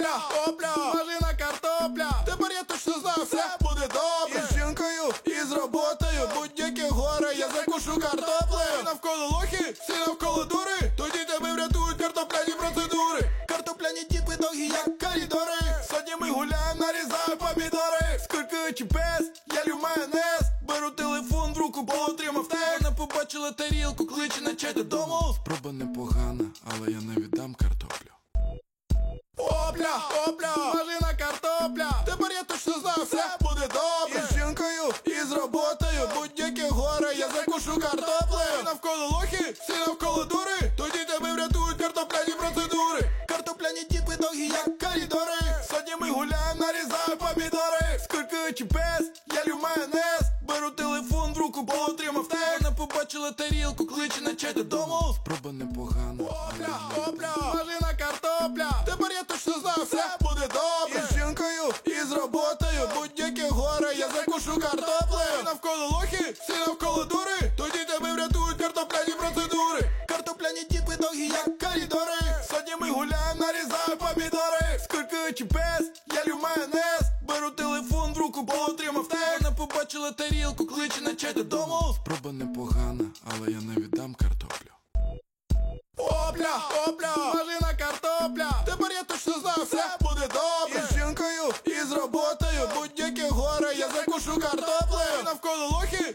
Опля, опля, смажена картопля. Тепер я точно знаю, все буде добре. Із жінкою, і з роботою, будь-які гори, я закушу картоплею. Навколо лохи, всі навколо дури, тоді тебе врятують картопляні процедури. Картопляні тіпи довгі, як коридори. Сьогодні ми гуляємо, нарізаю помідори. Скоркуючи пес, я лю майонез. Беру телефон в руку, бо отримав тест. Вона побачила тарілку, кличе на чай додому. Спроба непогана, але я не віддам картоплю. Опля, опля, смажена картопля. Тепер я точно знаю, все буде добре. Із жінкою, і з роботою, будь-які гори, я закушу картоплею. Навколо лохи, всі навколо дури, тоді тебе врятують картопляні процедури. Картопляні тіпи довгі, як коридори. Сьогодні ми гуляємо, нарізаю помідори. Скоркуючи пес, я лю майонез. Беру телефон в руку, бо отримав тест. Вона побачила тарілку, кличе на чай додому. Спроба непогана, але я Опля, не опля, смажена картопля. Тепер я точно знаю, все буде добре. Із жінкою, і з роботою, будь-які гори, я закушу картоплею. Навколо лохи, всі навколо дури, тоді тебе врятують картопляні процедури. Картопляні тіпи довгі, як коридори. Сьогодні ми гуляємо, нарізаю помідори. Скоркуючи пес, я лю майонез. Беру телефон в руку, бо отримав тест. Вона побачила тарілку, кличе на чай додому. Спроба непогана, але я не віддам картоплю. Опля, опля, смажена картопля. Тепер я точно знаю, все буде добре. Із жінкою, і з роботою, будь-які гори, я закушу картоплею. Навколо лохи,